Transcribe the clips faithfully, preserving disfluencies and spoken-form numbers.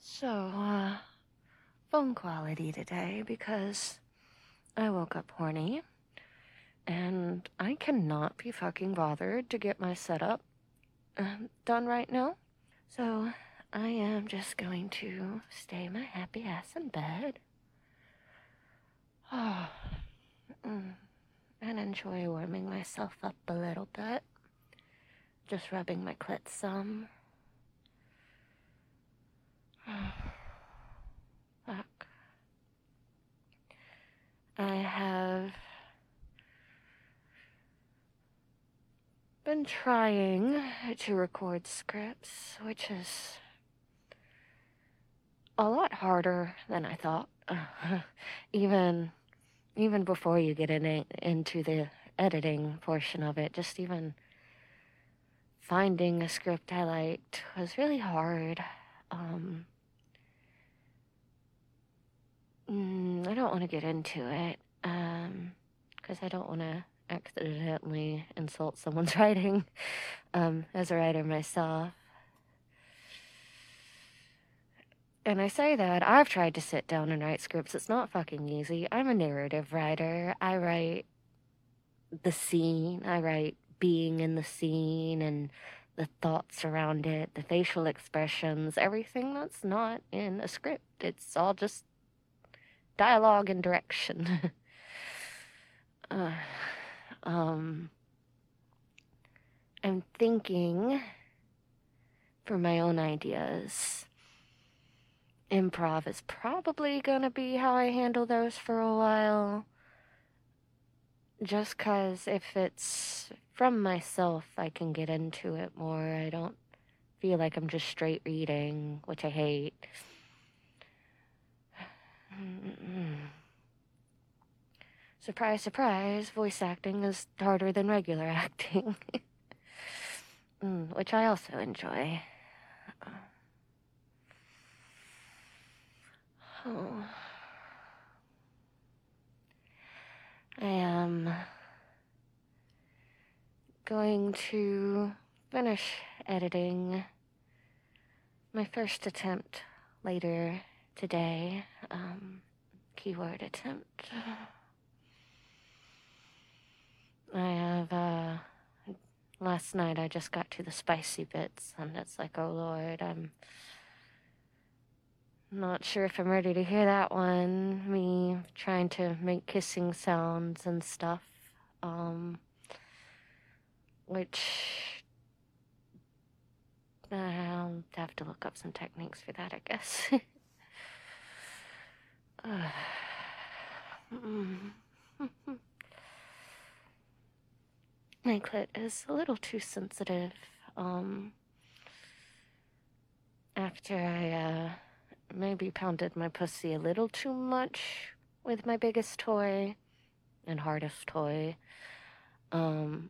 So, uh, phone quality today because I woke up horny and I cannot be fucking bothered to get my setup uh, done right now. So, I am just going to stay my happy ass in bed. Oh, mm, and enjoy warming myself up a little bit. Just rubbing my clit some. Fuck. I have been trying to record scripts, which is a lot harder than I thought. even even before you get in it, into the editing portion of it, just even finding a script I liked was really hard. Um, mm, I don't want to get into it um, because I don't want to accidentally insult someone's writing um, as a writer myself. And I say that I've tried to sit down and write scripts. It's not fucking easy. I'm a narrative writer. I write the scene. I write being in the scene and the thoughts around it, the facial expressions, everything that's not in a script. It's all just dialogue and direction. uh, um, I'm thinking for my own ideas. Improv is probably gonna be how I handle those for a while. Just cause if it's from myself, I can get into it more. I don't feel like I'm just straight reading, which I hate. Surprise, surprise, voice acting is harder than regular acting. mm, which I also enjoy. Oh. I am going to finish editing my first attempt later today. Um, keyword attempt. I have, uh, last night I just got to the spicy bits, and it's like, oh lord, I'm not sure if I'm ready to hear that one. Me trying to make kissing sounds and stuff. Um, which I'll have to look up some techniques for that, I guess. uh, my clit is a little too sensitive. Um, after I, uh, maybe pounded my pussy a little too much with my biggest toy and hardest toy. Um,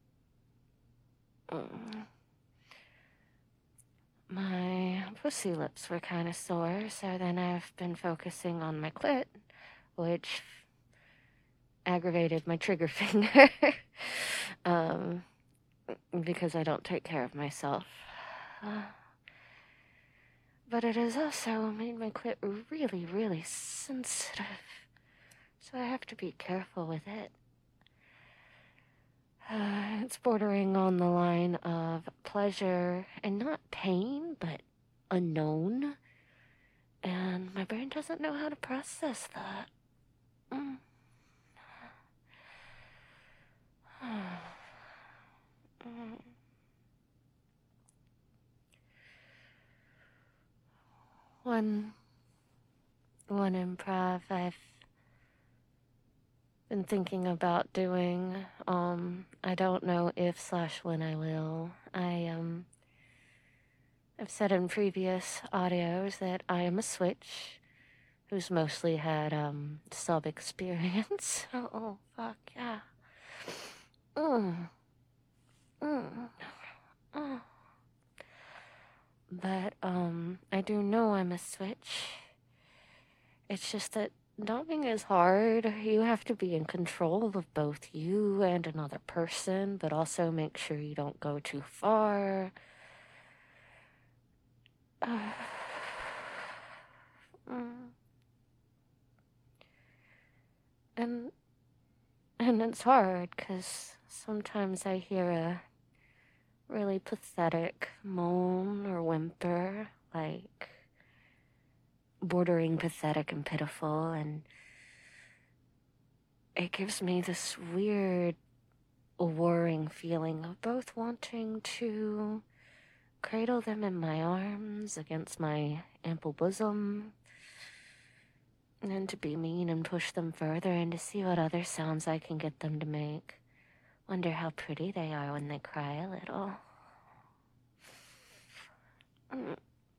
my pussy lips were kind of sore, so then I've been focusing on my clit, which aggravated my trigger finger. um, because I don't take care of myself. Uh, but it has also made my clit really, really sensitive. So I have to be careful with it. Uh, it's bordering on the line of pleasure and not pain, but unknown. And my brain doesn't know how to process that. Mm. One, one improv I've been thinking about doing. Um, I don't know if slash when I will. I um, I've said in previous audios that I am a switch, who's mostly had um sub experience. oh, oh fuck yeah. Mm. Mm. Mm. But um, I do know I'm a switch. It's just that doming is hard. You have to be in control of both you and another person, but also make sure you don't go too far. Uh, And it's hard, because sometimes I hear a really pathetic moan or whimper, like bordering pathetic and pitiful, and it gives me this weird, warring feeling of both wanting to cradle them in my arms against my ample bosom, and then to be mean and push them further and to see what other sounds I can get them to make. Wonder how pretty they are when they cry a little. Mm.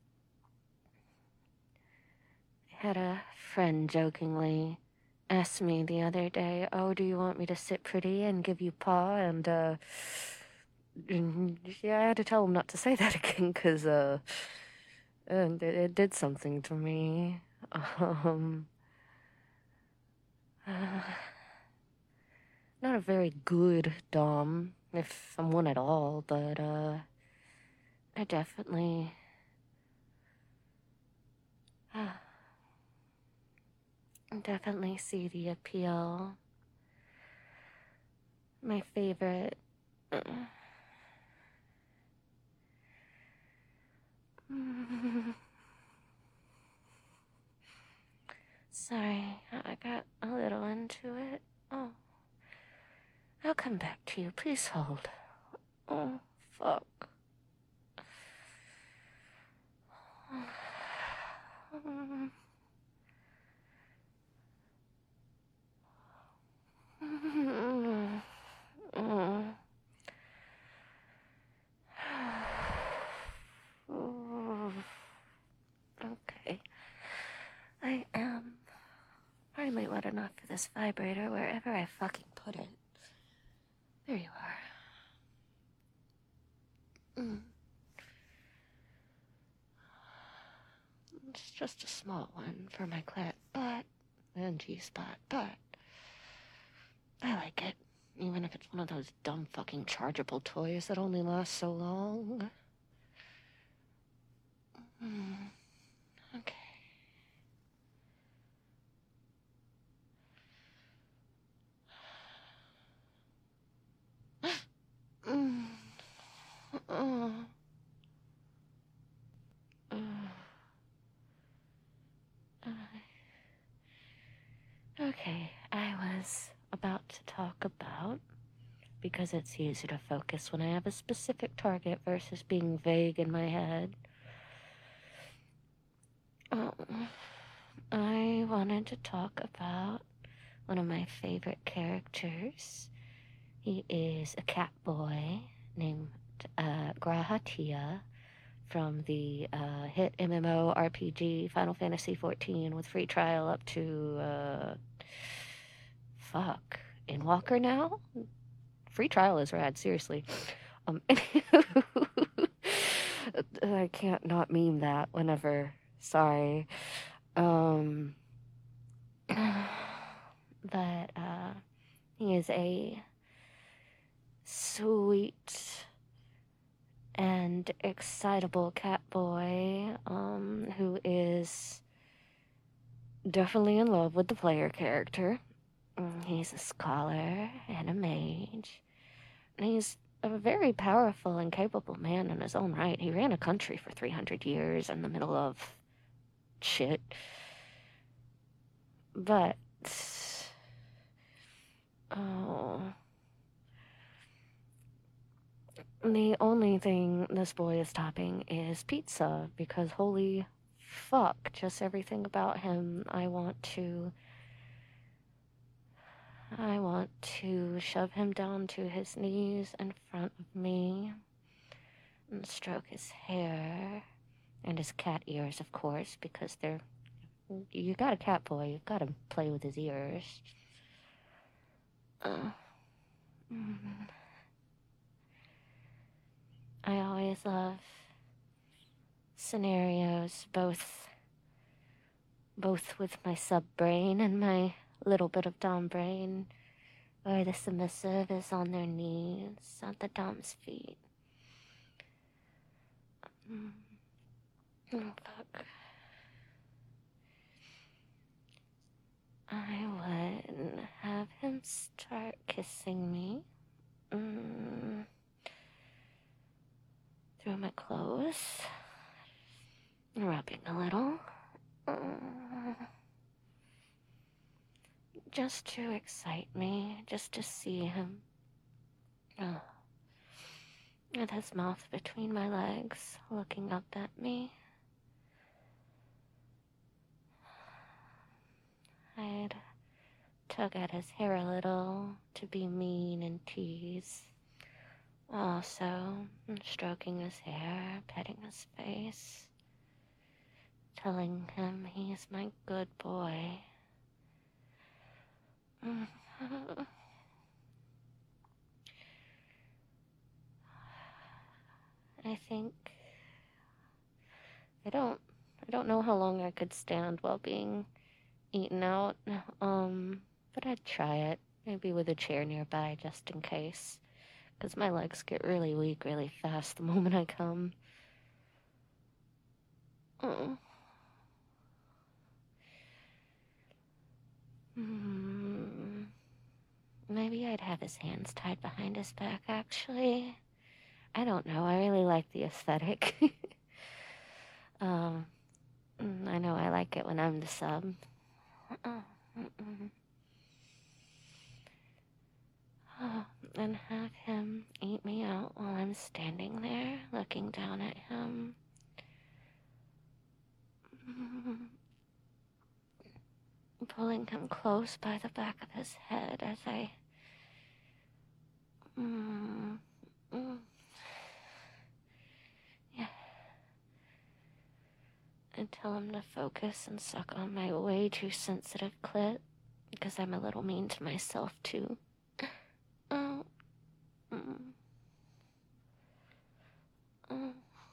I had a friend jokingly ask me the other day, oh, do you want me to sit pretty and give you paw? And, uh, yeah, I had to tell him not to say that again, because, uh, and it, it did something to me. Um, uh, not a very good dom, if I'm one at all, but, uh, I definitely, uh, definitely see the appeal. My favorite, uh, sorry, I got a little into it. Oh, I'll come back to you. Please hold. Oh, fuck. Okay. I am finally wet enough for this vibrator wherever I fucking put it. There you are. Mm. It's just a small one for my clit, but, and G-spot, but I like it. Even if it's one of those dumb fucking chargeable toys that only last so long. Mm. Okay. Mm. Oh. Uh. Uh. Okay, I was about to talk about, because it's easier to focus when I have a specific target versus being vague in my head. Oh, I wanted to talk about one of my favorite characters. He is a cat boy named uh, Grahatia from the uh, hit M M O R P G Final Fantasy fourteen with free trial up to, uh, fuck, Endwalker now? Free trial is rad, seriously. Um, I can't not meme that whenever, sorry. Um, but, uh, he is a sweet and excitable cat boy, um, who is definitely in love with the player character. He's a scholar and a mage, and he's a very powerful and capable man in his own right. He ran a country for three hundred years in the middle of shit. But, oh, the only thing this boy is topping is pizza, because holy fuck, just everything about him, I want to, I want to shove him down to his knees in front of me and stroke his hair and his cat ears, of course, because they're, you got a cat boy, you've got to play with his ears. Uh, mm. I always love scenarios, both both with my sub-brain and my little bit of dom brain, where the submissive is on their knees at the dom's feet. Mm. Oh, fuck. I would have him start kissing me. Mm. Through my clothes. Rubbing a little. Mm. Just to excite me, just to see him. Oh. With his mouth between my legs, looking up at me. I'd tug at his hair a little to be mean and tease. Also, stroking his hair, petting his face, telling him he's my good boy. I think I don't I don't know how long I could stand while being eaten out. Um, but I'd try it. Maybe with a chair nearby just in case. Because my legs get really weak really fast the moment I come. Oh. Hmm. Maybe I'd have his hands tied behind his back, actually. I don't know. I really like the aesthetic. um, I know I like it when I'm the sub. Oh, and have him eat me out while I'm standing there, looking down at him. Pulling him close by the back of his head as I... Mm, mm, yeah. And tell him to focus and suck on my way too sensitive clit, because I'm a little mean to myself, too. Oh. Mm. Oh.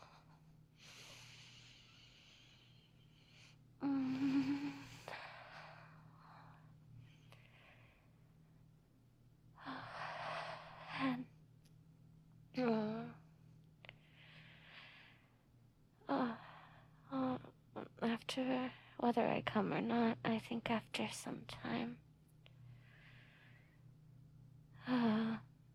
Mm. And... Oh. Oh. Oh. After, whether I come or not, I think after some time, uh,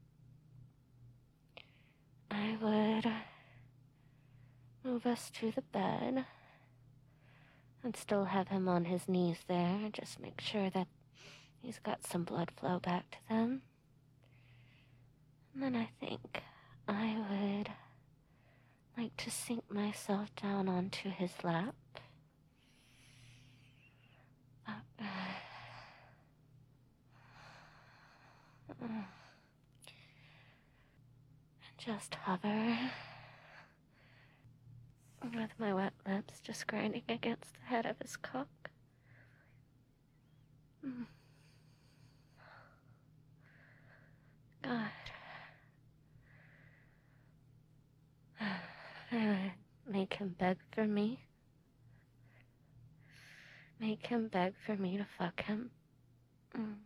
I would move us to the bed and still have him on his knees there, just make sure that he's got some blood flow back to them. And then I think I would like to sink myself down onto his lap. Uh, uh, just hover with my wet lips just grinding against the head of his cock. Mm. God. I would make him beg for me. Make him beg for me to fuck him. Mm.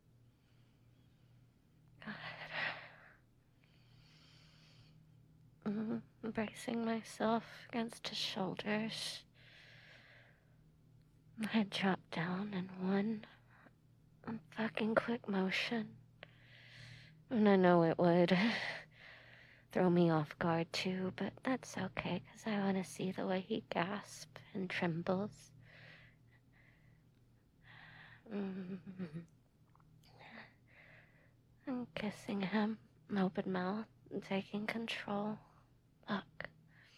God. Mm. Bracing myself against his shoulders. I'd drop down in one fucking quick motion. And I know it would throw me off guard too, but that's okay, because I want to see the way he gasps and trembles. Mm-hmm. And kissing him, open mouth, and taking control. Look.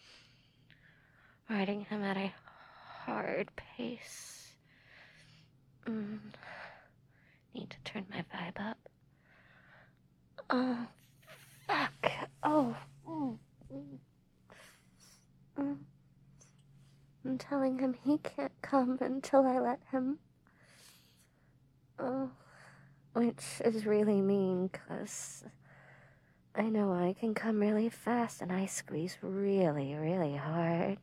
Riding him at a hard pace. Mm. Need to turn my vibe up. Oh, fuck. Oh. Mm. Mm. I'm telling him he can't come until I let him. Oh. Which is really mean, because I know I can come really fast and I squeeze really, really hard.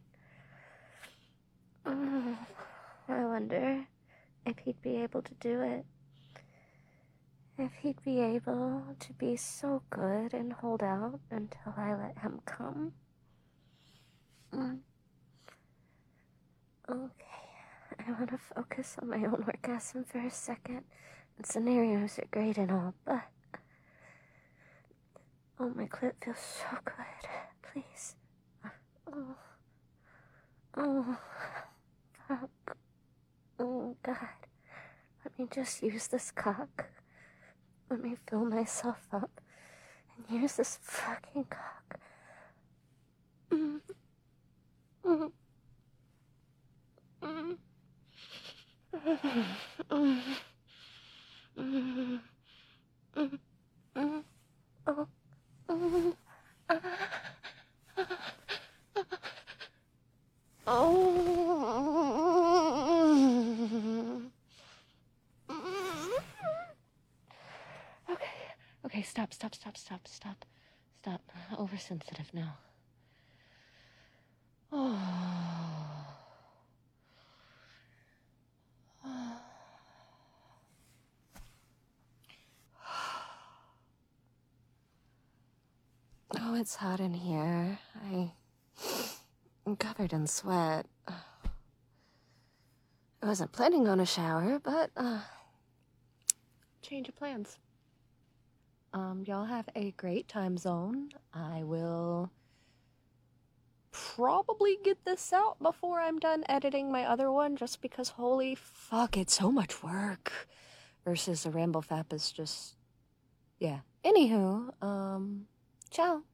Oh, I wonder if he'd be able to do it. If he'd be able to be so good and hold out until I let him come. Mm. Okay, I want to focus on my own orgasm for a second. And scenarios are great and all, but Oh, my clit feels so good. Please. Oh. Oh. Fuck. Oh, God. Let me just use this cock. Let me fill myself up and use this fucking cock. Mm. Mm. Mm. Mm. Mm. Mm. Mm. Oh. Mm. Ah. Oh. Okay. Okay, stop, stop, stop, stop, stop. Stop. Oversensitive now. Oh. Oh, it's hot in here. I... I'm covered in sweat. I wasn't planning on a shower, but, uh... change of plans. Um, y'all have a great time zone. I will probably get this out before I'm done editing my other one, just because holy fuck, it's so much work. Versus a Ramble Fap is just... yeah. Anywho, um, ciao.